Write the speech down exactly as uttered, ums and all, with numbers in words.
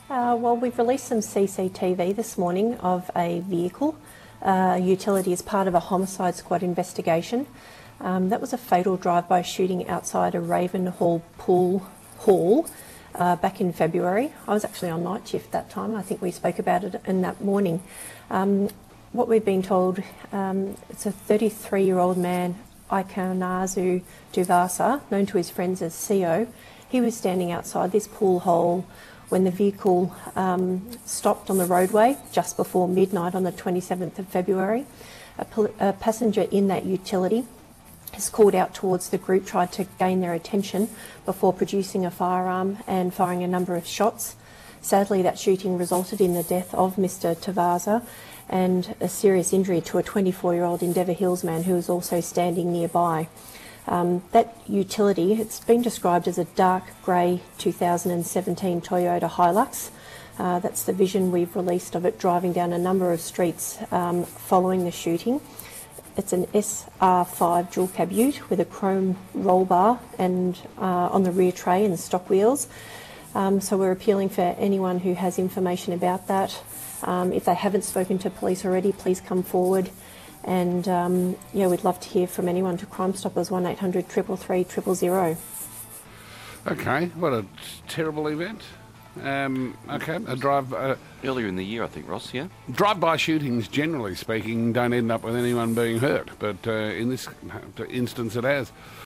Uh, well, we've released some C C T V this morning of a vehicle, uh, utility as part of a homicide squad investigation. Um, that was a fatal drive-by shooting outside a Ravenhall Pool Hall uh, back in February. I was actually on night shift that time. I think we spoke about it in that morning. Um, what we've been told, um, it's a thirty-three-year-old man, Ikanazu Duvasa, known to his friends as C O. He was standing outside this pool hole when the vehicle um, stopped on the roadway just before midnight on the twenty-seventh of February. A, a passenger in that utility has called out towards the group, tried to gain their attention before producing a firearm and firing a number of shots. Sadly, that shooting resulted in the death of Mister Tavaza and a serious injury to a twenty-four-year-old Endeavour Hills man who was also standing nearby. Um, that utility, it's been described as a dark grey two thousand seventeen Toyota Hilux. Uh, that's the vision we've released of it driving down a number of streets um, following the shooting. It's an S R five dual cab ute with a chrome roll bar and uh, on the rear tray and stock wheels. Um, so we're appealing for anyone who has information about that. Um, if they haven't spoken to police already, please come forward. And um, yeah, we'd love to hear from anyone to Crime Stoppers, one eight hundred three three three zero zero. Okay, what a terrible event. Um, okay, a drive... Uh, Earlier in the year, I think, Ross, yeah? Drive-by shootings, generally speaking, don't end up with anyone being hurt, but uh, in this instance it has.